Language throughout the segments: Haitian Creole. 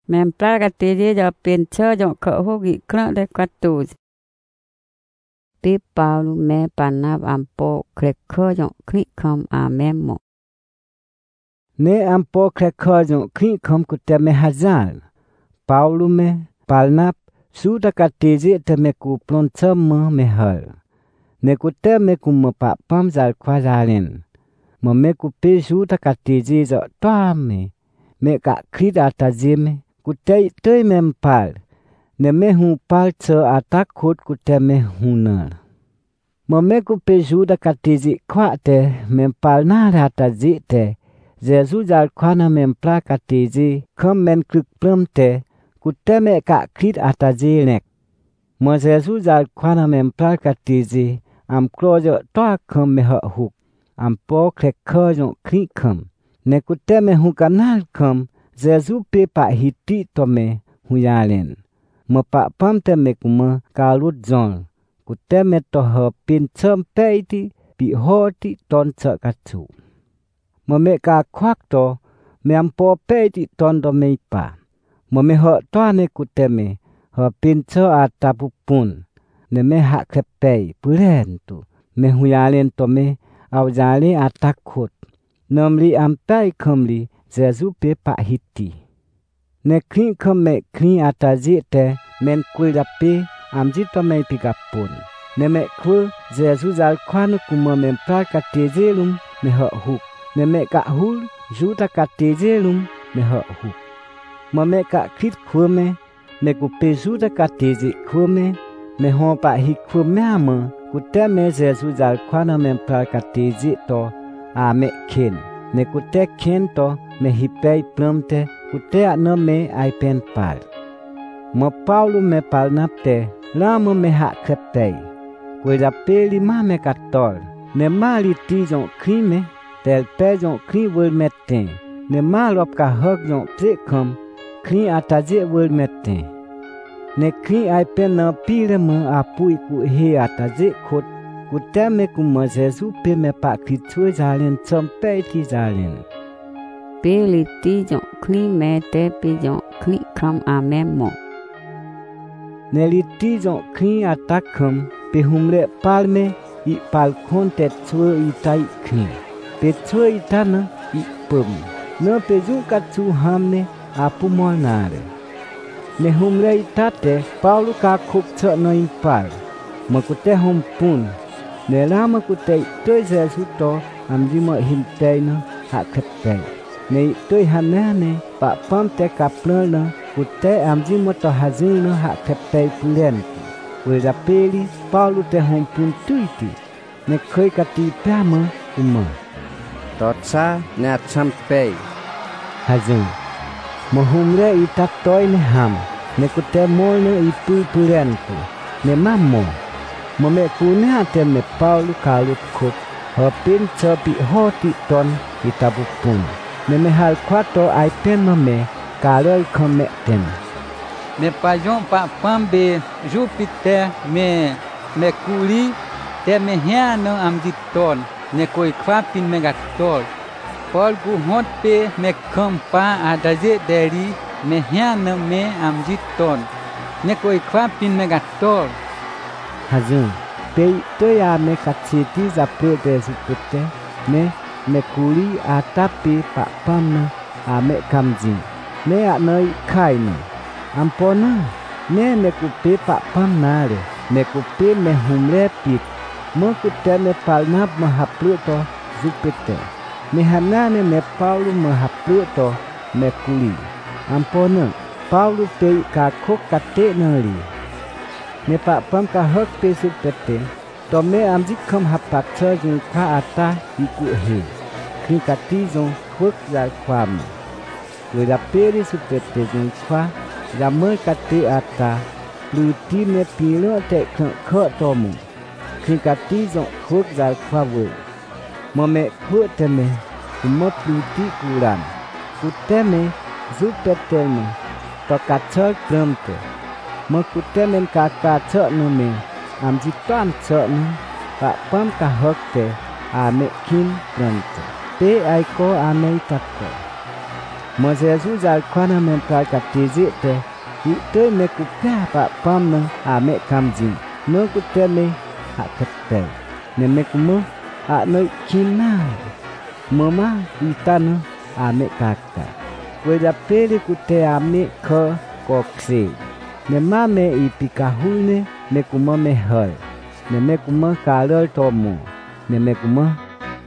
Memplar katiji jo pincho jo hogi kran de katuz. Pi Paulo me panab ampo kreko jo krikom amemo. Ne ampo kreko jo krikom kuteme hazal. Paulo me palnap suda katiji te me kuplon tsama me hal. Ne kuteme kumapapam zal kwa zalin. Me kupi suda katiji jo toame. Me ka krit atazime. Kutei tei mempal. Ne me humpal tse atakut kuteme hunar. Me kupi suda katiji kwa te mempal nara atazi te. Jesu zal kwa na mempla katiji kom men krik plum te. Kuteme ka krit atazi nek. Jesu zal kwa na mempla katiji. Am klojo toa kom me huk. Am po krekojo krikom. Ne kuteme hukanal kom. Jesu pe pa hiti tome huyalen. Pa pam te me kuma kalut zon. Kuteme toho pin tsem peiti pi hoti ton tse katsu. Me ka kwak to me ampo peiti ton do me pa. Me ho toane kuteme ho pin tse atapupun. Ne me hak krepei pulen tu. Me huyalen tome au jale atakut. Nomli ampai komli. Jesu pe pa hiti. Ne kring kome kring atazi te men kuirapi amjito me pigapun. Ne me kul Jesu zal kwanu kuma memplar katejelum me huk. Ne me ka hul juta katejelum me huk. Me ka krit kume me kupe juta kateje kume me hompa hikume ama kuteme Jesu zal kwanu memplar kateje to a me ken. Ne kute ken to me hipei plumte kute no me ai pen pal. Paulo me palnapte lama me hak krepei. Kuida peli ma me katol. Ne mali ti jon krime tel pe jon kri wul meten. Ne malop ka hok jon prekom kri ataje wul meten. Ne kri ai pen na pile mo apui ku he ataje khot. Kuteme kuma Jesu pe me pa kritue zalin tsompe ti zalin. Pili ti jon kli me te pi jon kli kam amemo. Neli ti jon kli atakam pe humle palme I palkon te tsue itai kli. Pe tsue itana I pum. No pe junka tsu hamne apu molnare. Ne humle itate Paulo ka kup tse no impal. Makute humpun. Ne lama kutei toi Jesu to amji mo hintei no hak krepei. Ne toi hanane pa pam te kaplon no kutei amji mo to hazin no hak krepei pulen. Wira peli Paulo te humpun tuiti. Ne koi kati pama uma. Totsa ne atsampei. Hazin. Mohumre ita toi ne ham. Ne kutei mol no ipu pulen tu. Ne mamo. Me kune ate me Paulo kalut kup. Hopin tsopi hoti ton itabupun. Me hal kwato ai pen me kaloi kome ten. Me pajon pa pambe Jupiter me kuli te me hiano amditon. Ne koi kwapin me gatol. Paul gu hot pe me kampa adaje deri me hiano me amditon. Ne koi kwapin me gatol. Hazin, pei toya me katsiti zape de zupute, me kuli atapi pa pamna a me kamjin. Me a noi kaina. Ampona, me kupe pa pamnare, me kupe me humle pit. Mo kute me palnap me hapluto zupute. Me hanane me Paulo me hapluto me kuli. Ampona, Paulo pei ka kok kate nari. Ne pa pam ka hok pe supete. To me amjit kom hapak tse jun kwa ata iku he. Kri kati jun kwek zal kwam. Wira peri supete jun kwa. Ramai kati ata. Luti me pilo te kho tomu. Kri kati jun kwek zal kwa we. Mo me kwek me. Umot luti kuran. Kuteme supete me. To kachol promte. Mo kutemen kaka tse no me. Amjitan tse no. Pa pam ka hokte. A me kin promte. Pe aiko ame tako. Mà Giê-xu giải khoan hàm mềm prai cả tê dễ tê. Ý tới mẹ cụ pia bạ băm nâng mẹ cam dì. Nơ cụ tê mê hạ khất tê. Nè mẹ cụ mơ nơi khi nào. Mơ má ý ta nơ mẹ cà cả. Quê ra pê đi cụ tê mẹ khơ có xê. Nè má mẹ ý bì cả hul nè. Mẹ cụ mơ mẹ hời. Nè mẹ cụ mơ cả rơi tò mù. Nè mẹ cụ mơ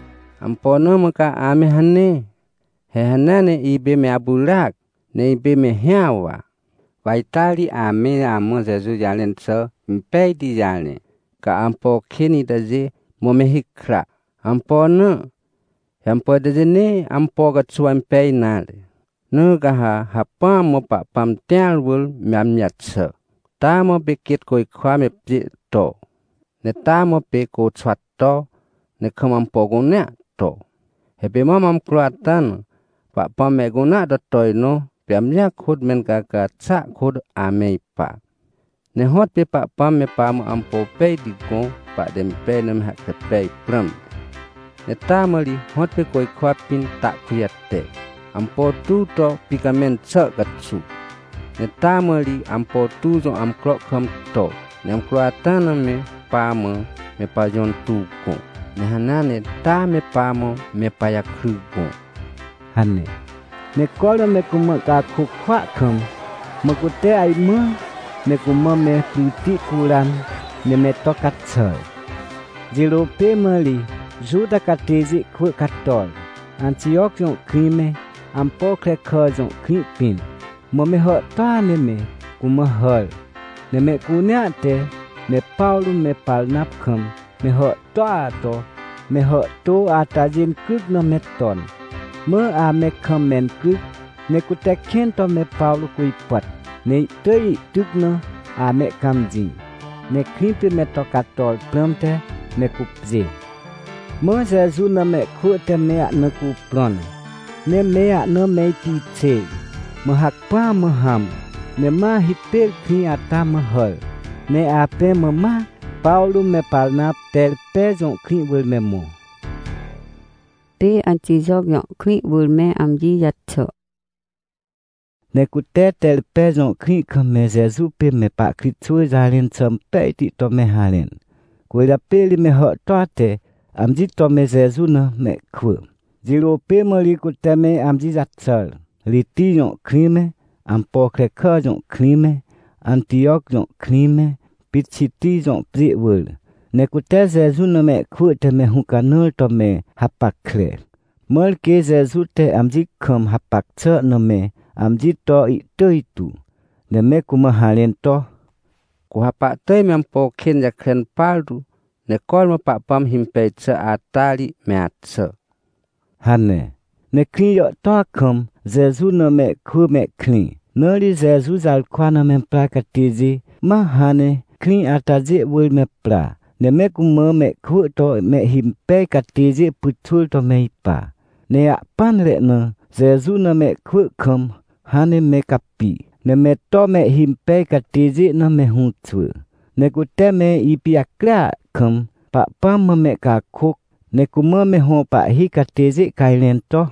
Ampono maka ame hane. He hanane ibe me abulak. Ne ibe me hiawa. Vaitali ame amo Jesu jalen so. Mpe di jalen. Ka ampo kini daze mo me hikra. Ampono. Ampo daze ne ampo ka tsuan pe nale. No ka hapa mo pa pam tial wul miam nyat so. Ta mo bekit koi kwa me pli to. Ne ta mo pe ko tswat to. Ne kamam pogona to. Hebe mamam kluatan. Pak pameguna do toy no. Piamnya khud men kaka tsa khud ame pa. Ne hot pe pak pam me pam ampo pe di go. Pak dem pe nem hak te pe pram. Ne ta mali hot pe koi kwapin tak kuyate. Ampo tu to pikamen tsa katsu. Ne ta mali ampo tu zo am klok kam to. Ne am kluatan me pam me pajon tu go. Ne hanane ta me pamo me paya krugo. Hane. Ne kola me kuma ka kukwa kam. Makute ai mơ. Ne kuma me pruti kuran. Ne me tokat soy. Jiro pe mali. Juda katezi kwe katol. Antioch yon krime. Ampo kreka yon kripin. Mo me hot toa ne me. Kuma hol. Ne me kunyate. Me Paulo me palnap kam. Me hot toa to. Me hot to atajin kuk no meton. Mơ me kam men kuk. Ne kutek ken to me Paulo kui pat. Ne tei tuk no me kam ji. Ne kripi me to katol pramte me kupze. Mơ Jesu na me kuete me na kuplon. Ne me na me ti che. Mơ hak pa mơ ham. Ne ma hipel kri ata mơ hol. Ne ape mơ ma. Paulo me palnap tel pe zon kri wil me mo. Te anti jog yon kri wil me amji yatso. Ne kute tel pe zon kri kam me Jesu pe me pa kri tsui zalen tsam pe ti to me halen. Kwe la pe li me hot toate amji to me Jesu na me kwe. Jiro pe me li kute me amji yatsal. Li ti yon kri me. Ampo kreka yon kri me. Antioch yon kri me. Pichiti zon pri wul. Ne kute Jesu na me kute me hukanul to me hapak kre. Mol ke Jesu te amji kam hapak tse na me amji to ito itu. Ne me kuma halen to. Ku hapak te me ampo ken ya kren paldu. Ne kol me pak pam himpe tse atali me atse. Hane. Ne kri yo to kam Jesu na me ku me kri. Noli Jesu zal kwa na me prakatizi ma hane. Kri ataje wul me pra. Ne me kuma me ku to me himpe katize putul to me pa. Ne pan le na Jesu na me ku kam hane me kapi. Ne me to me himpe katize na me hutu. Ne kute me ipi akla kam pa pam me ka kuk. Ne kuma me ho pa hi katize kailen to.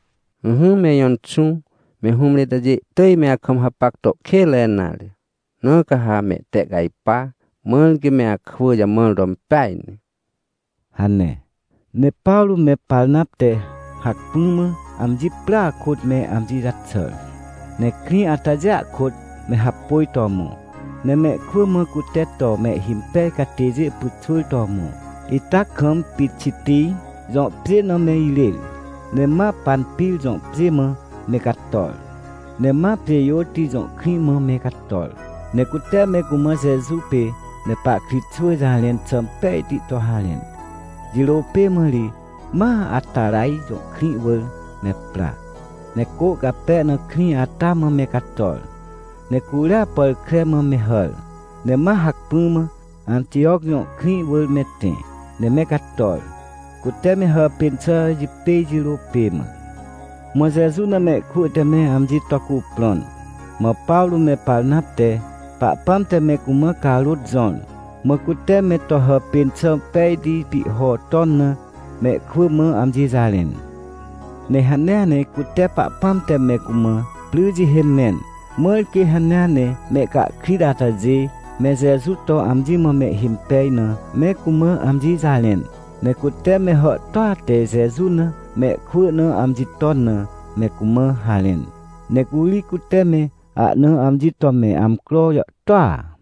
Me yon chung me humle daje tei me akam hapak to kele nale. No kaha me tek gai pa, mel ke me akhu ja mel rom pai ni. Hane. Ne Paulo me palnap te hak puma amji pla khut me amji ratsal. Ne kri ataja khut me hapoi tomu. Ne me khu me kutet to me himpe kateje putul tomu. Ita kam pichiti zon pre no me ilel. Ne ma pan pil zon pre me katol. Ne ma preyoti zon kri me katol. Ne kute me kuma Jesu pe ne pa kritsu zalen sampai di to halen. Jilo pe meli ma atarai zo kri wul ne pra. Ne ko kape ne kri atama me katol. Ne kula pol krema me hol. Ne ma hak puma Antioch zo kri wul me te. Ne me katol. Kute me ha pensa jipe jilo pe ma. Mo Jesu na me kute me amji toku plon. Ma Paulo me palnap te. Pak pam te me kuma kalut zon. Makute me to ha pin sampai di pi ho ton na me ku me amji zalen. ne hanya ne kute pak pam te me kuma plu ji hen nen mer ki hanya ne me ka krida ta ji me Jesu to amji mo me him pe na me kuma amji zalen ne kute me ho to te Jesu na me khu na amji ton na me kuma halen ne kuli kute me a na amji to me am kro yo to